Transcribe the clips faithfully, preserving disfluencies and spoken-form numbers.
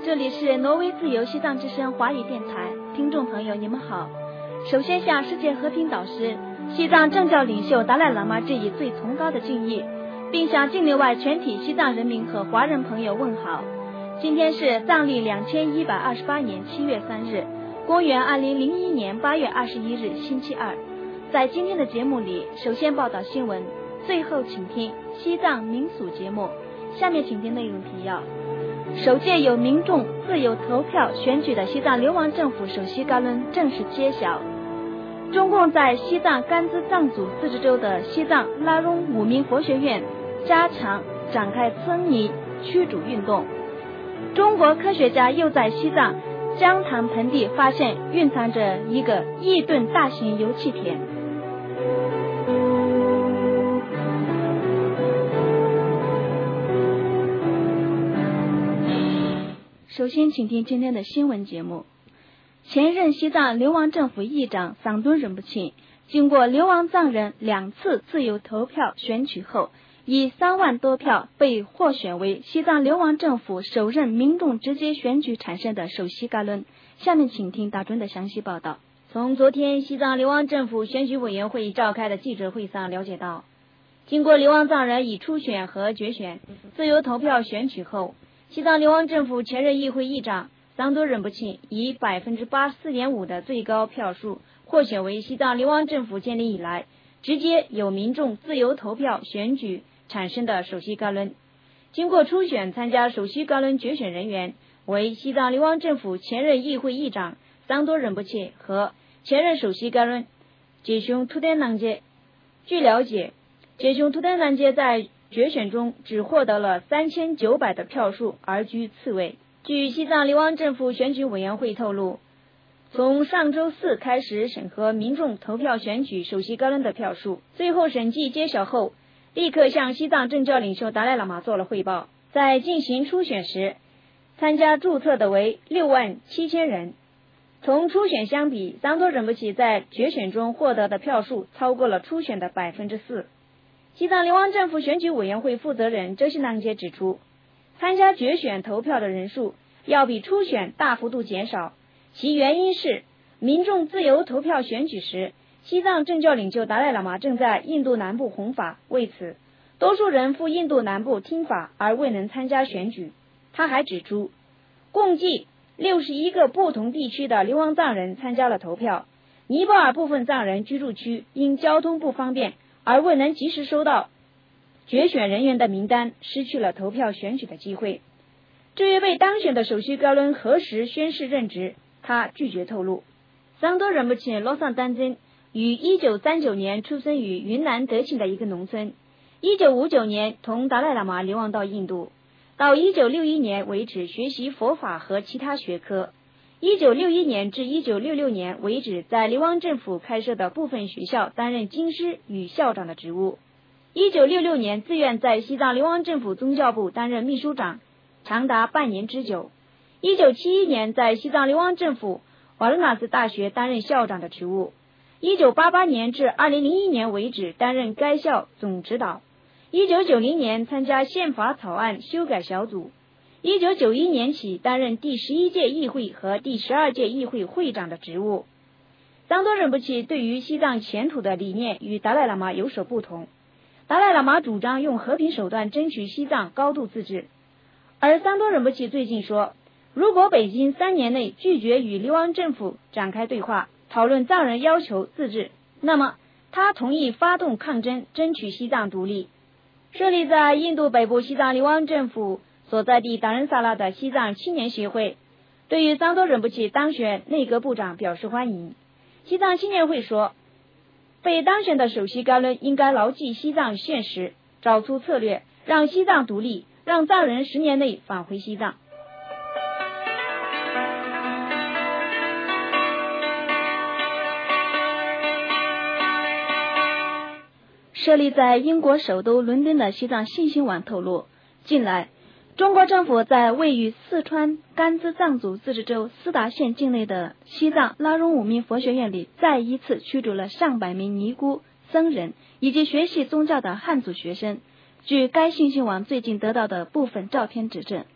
这里是挪威自由西藏之声华语电台，听众朋友你们好。首先向世界和平导师、西藏政教领袖达赖喇嘛致以最崇高的敬意，并向境内外全体西藏人民和华人朋友问好。今天是藏历两千一百二十八年七月三日，公元二零零一年八月二十一日，星期二。在今天的节目里，首先报道新闻，最后请听西藏民俗节目。下面请听内容提要。首届由民众自由投票选举的西藏流亡政府首席干伦正式揭晓。中共在西藏甘孜藏族自治州的西藏拉荣五民佛学院加强展开村民驱逐运动。中国科学家又在西藏江潭盆地发现蕴藏着一个亿吨大型油气田。首先请听今天的新闻节目。前任西藏流亡政府议长桑敦仁不钦经过流亡藏人两次自由投票选举后，以三万多票被获选为西藏流亡政府首任民众直接选举产生的首席干伦。下面请听大专的详细报道。 从昨天西藏流亡政府选举委员会召开的记者会上了解到，经过流亡藏人以初选和决选自由投票选举后，西藏流亡政府前任议会议长桑敦仁不钦以 百分之八十四点五 的最高票数获选为西藏流亡政府建立以来直接由民众自由投票选举产生的首席干伦。经过初选参加首席干伦决选人员为西藏流亡政府前任议会议长桑敦仁不钦和前任首席干伦杰雄图丹囊杰。据了解，杰雄图丹囊杰在决选中只获得了三千九百的票数而居次位。据西藏流亡政府选举委员会透露，从上周四开始审核民众投票选举首席干伦的票数，最后审计揭晓后，立刻向西藏政教领袖达赖喇嘛做了汇报。在进行初选时，参加注册的为六万七千人。同初选相比，桑敦仁不钦在决选中获得的票数超过了初选的 百分之四。西藏流亡政府选举委员会负责人哲西囊杰指出，参加决选投票的人数要比初选大幅度减少，其原因是民众自由投票选举时，西藏政教领袖达赖喇嘛正在印度南部弘法，为此多数人赴印度南部听法而未能参加选举。他还指出，共计六十一个不同地区的流亡藏人参加了投票，尼泊尔部分藏人居住区因交通不方便而未能及时收到决选人员的名单，失去了投票选举的机会。至于被当选的首席干伦何时宣誓任职，他拒绝透露。桑敦仁不钦洛桑丹真于一九三九年出生于云南德钦的一个农村，一九五九年同达赖喇嘛流亡到印度，到一九六一年为止学习佛法和其他学科，一九六一年至一九六六年为止在流亡政府开设的部分学校担任经师与校长的职务。一九六六年自愿在西藏流亡政府宗教部担任秘书长，长达半年之久。一九七一年在西藏流亡政府瓦伦纳斯大学担任校长的职务。一九八八年至二零零一年为止担任该校总指导。一九九零年参加宪法草案修改小组。一九九一年起担任第十一届议会和第十二届议会会长的职务。桑敦仁不钦对于西藏前途的理念与达赖喇嘛有所不同。达赖喇嘛主张用和平手段争取西藏高度自治，而桑敦仁不钦最近说，如果北京三年内拒绝与流亡政府展开对话，讨论藏人要求自治，那么他同意发动抗争，争取西藏独立。设立在印度北部西藏流亡政府所在地达仁萨拉的西藏青年协会对于桑敦仁不钦当选内阁部长表示欢迎。西藏青年会说，被当选的首席干伦应该牢记西藏现实，找出策略，让西藏独立，让藏人十年内返回西藏。 设立在英国首都伦敦的西藏信息网透露，近来中国政府在位于四川甘孜藏族自治州思达县境内的西藏拉荣五民佛学院里再一次驱逐了上百名尼姑、僧人以及学习宗教的汉族学生。据该信息网最近得到的部分照片指证，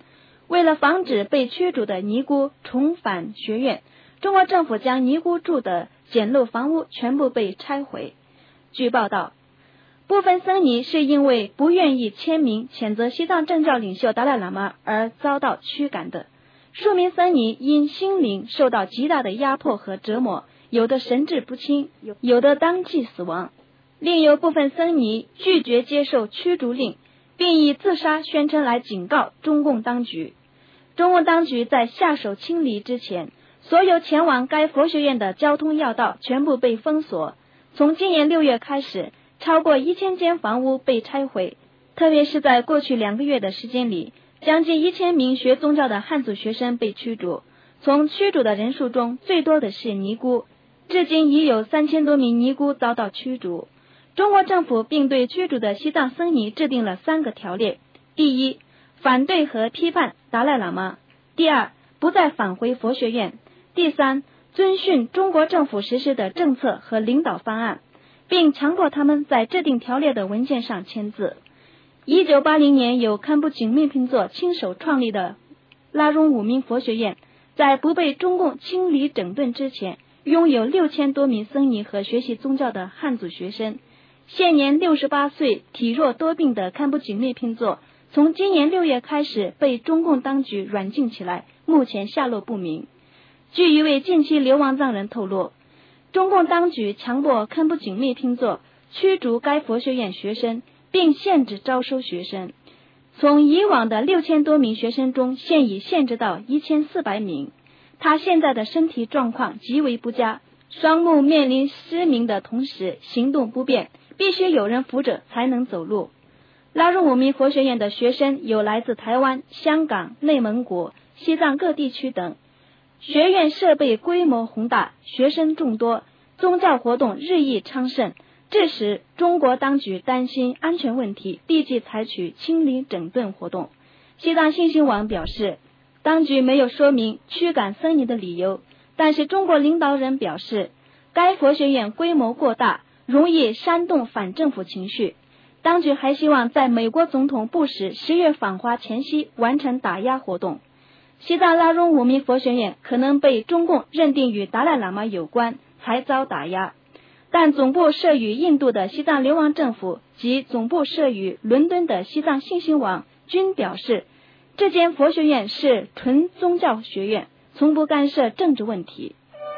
为了防止被驱逐的尼姑重返学院，中国政府将尼姑住的简陋房屋全部被拆毁。据报道，部分僧尼是因为不愿意签名谴责西藏政教领袖达赖喇嘛而遭到驱赶的。数名僧尼因心灵受到极大的压迫和折磨，有的神志不清，有的当即死亡。另有部分僧尼拒绝接受驱逐令，并以自杀宣称来警告中共当局。中共当局在下手清理之前，所有前往该佛学院的交通要道全部被封锁。从今年六月开始，超过一千间房屋被拆毁，特别是在过去两个月的时间里，将近一千名学宗教的汉族学生被驱逐。从驱逐的人数中，最多的是尼姑，至今已有三千多名尼姑遭到驱逐。中国政府并对驱逐的西藏僧尼制定了三个条例：第一，反对和批判达赖喇嘛；第二，不再返回佛学院；第三，遵循中国政府实施的政策和领导方案，并强迫他们在制定条例的文件上签字。一九八零年由堪布景命平座亲手创立的拉荣五明佛学院，在不被中共清理整顿之前，拥有六千多名僧尼和学习宗教的汉族学生。现年六十八岁、体弱多病的堪布景命平座，从今年六月开始被中共当局软禁起来，目前下落不明。据一位近期流亡藏人透露，中共当局强迫堪布景命平座驱逐该佛学院学生，并限制招收学生。从以往的六千多名学生中，现已限制到一千四百名。他现在的身体状况极为不佳，双目面临失明的同时行动不便，必须有人扶着才能走路。拉荣五明佛学院的学生有来自台湾、香港、内蒙古、西藏各地区等。学院设备规模宏大，学生众多，宗教活动日益昌盛。这时中国当局担心安全问题，立即采取清理整顿活动。西藏信息网表示，当局没有说明驱赶僧尼的理由，但是中国领导人表示，该佛学院规模过大，容易煽动反政府情绪。当局还希望在美国总统布什十月访华前夕完成打压活动。西藏拉荣五明佛学院可能被中共认定与达赖喇嘛有关，才遭打压。但总部设于印度的西藏流亡政府及总部设于伦敦的西藏信息网均表示，这间佛学院是纯宗教学院，从不干涉政治问题。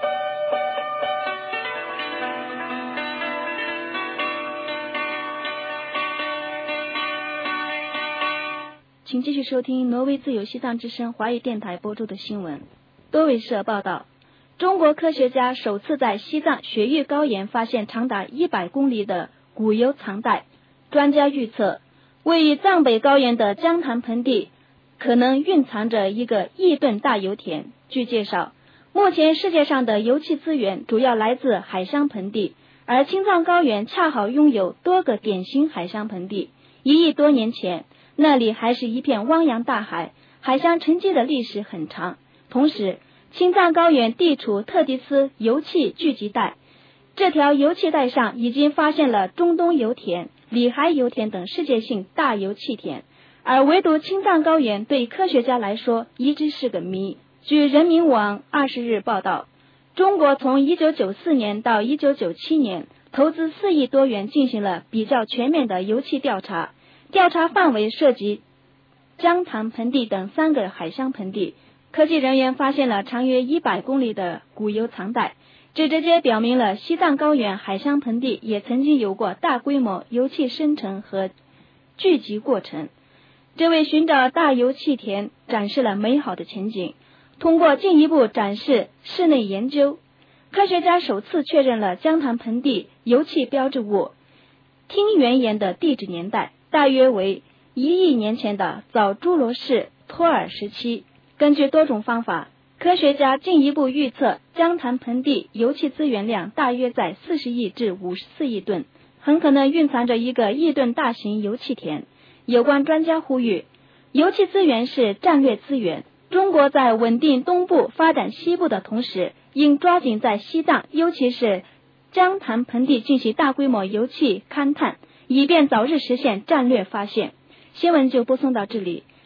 请继续收听挪威自由西藏之声华语电台播出的新闻。多维社报道，中国科学家首次在西藏雪域高原发现长达一百公里的古油藏带。专家预测，位于藏北高原的江潭盆地可能蕴藏着一个亿吨大油田。据介绍，目前世界上的油气资源主要来自海香盆地，而青藏高原恰好拥有多个典型海香盆地。一亿多年前，那里还是一片汪洋大海，海香沉积的历史很长。同时，青藏高原地处特迪斯油气聚集带，这条油气带上已经发现了中东油田、里海油田等世界性大油气田，而唯独青藏高原对科学家来说一直是个谜。据人民网二十日报道，中国从一九九四年到一九九七年投资四亿多元进行了比较全面的油气调查，调查范围涉及江潭盆地等三个海香盆地。科技人员发现了长约一百公里的古油藏带，这直接表明了西藏高原海香盆地也曾经有过大规模油气生成和聚集过程。这为寻找大油气田展示了美好的前景。通过进一步展示室内研究，科学家首次确认了江潭盆地油气标志物听源岩的地质年代，大约为一亿年前的早侏罗世托尔时期。根据多种方法，科学家进一步预测江潭盆地油气资源量大约在四十亿至五十四亿吨，很可能蕴藏着一个亿吨大型油气田。有关专家呼吁，油气资源是战略资源，中国在稳定东部、发展西部的同时，应抓紧在西藏，尤其是江潭盆地进行大规模油气勘探，以便早日实现战略发现。新闻就播送到这里。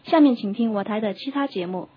下面请听我台的其他节目。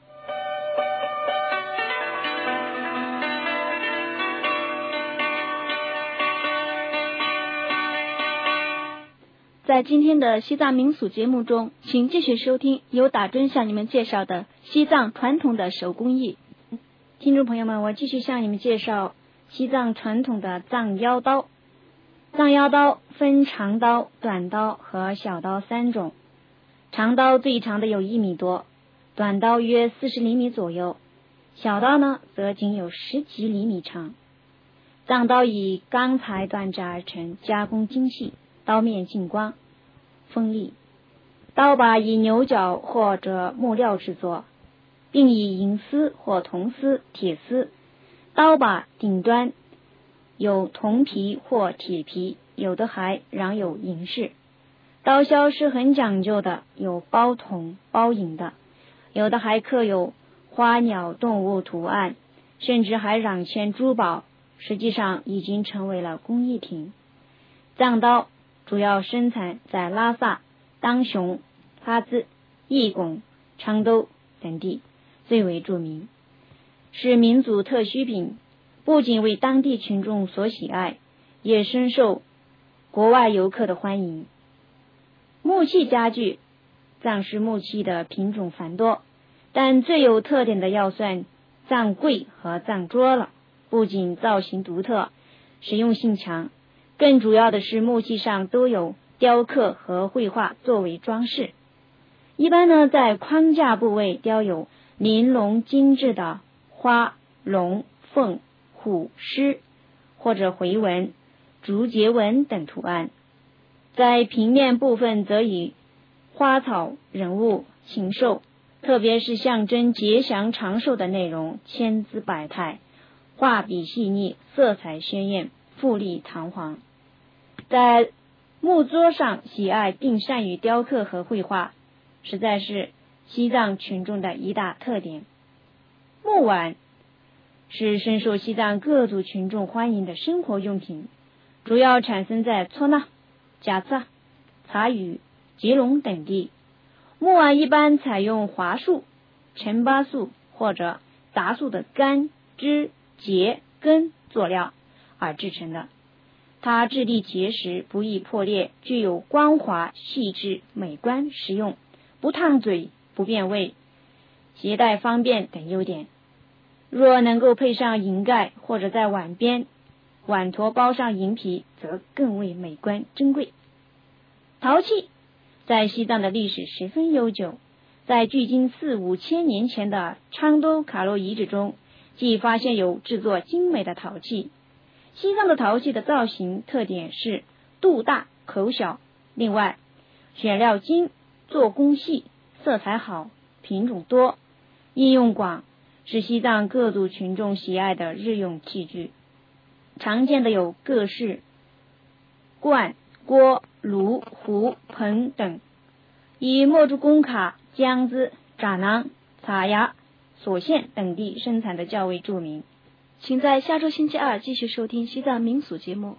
在今天的西藏民俗节目中，请继续收听由打针向你们介绍的西藏传统的手工艺。 听众朋友们，我继续向你们介绍西藏传统的藏腰刀。藏腰刀分长刀、短刀和小刀三种。长刀最长的有一米多，短刀约四十厘米左右，小刀呢则仅有十几厘米长。藏刀以钢材锻制而成，加工精细，刀面净光锋利，刀把以牛角或者木料制作，并以银丝或铜丝、铁丝。刀把顶端有铜皮或铁皮，有的还染有银饰。刀削是很讲究的，有包铜包银的，有的还刻有花鸟动物图案，甚至还染嵌珠宝，实际上已经成为了工艺品。藏刀主要生产在拉萨、当雄、哈兹、义拱、昌都等地，最为著名，是民族特需品，不仅为当地群众所喜爱，也深受国外游客的欢迎。木器家具，藏式木器的品种繁多，但最有特点的要算藏柜和藏桌了。不仅造型独特，实用性强，更主要的是木器上都有雕刻和绘画作为装饰。一般呢，在框架部位雕有玲珑精致的花、龙、凤、虎、狮或者回纹、竹节纹等图案。在平面部分则以花草、人物、禽兽，特别是象征吉祥长寿的内容，千姿百态，画笔细腻，色彩鲜艳，富丽堂皇。在木桌上喜爱并善于雕刻和绘画，实在是西藏群众的一大特点。木碗是深受西藏各族群众欢迎的生活用品，主要产生在措那、贾萨、察隅、吉隆等地。木碗一般采用桦树、陈巴树或者杂树的干、枝、节、根做料而制成的。它质地结实，不易破裂，具有光滑、细致、美观、实用，不烫嘴、不变味，携带方便等优点。若能够配上银盖，或者在碗边碗坨包上银皮，则更为美观珍贵。陶器在西藏的历史十分悠久，在距今四五千年前的昌都卡洛遗址中，既发现有制作精美的陶器。西藏的陶器的造型特点是肚大口小，另外选料精，做工细，色彩好，品种多，应用广，是西藏各族群众喜爱的日用器具。常见的有各式罐、锅、炉、壶、盆等，以墨竹工卡、江孜、扎囊、茶芽、索县等地生产的较为著名。 请在下周星期二继续收听西藏民俗节目。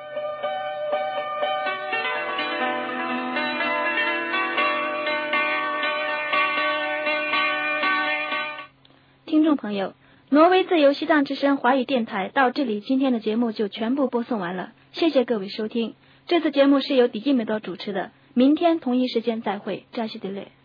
听众朋友，挪威自由西藏之声华语电台到这里，今天的节目就全部播送完了，谢谢各位收听。这次节目是由迪基梅多主持的，明天同一时间再会，扎西德勒。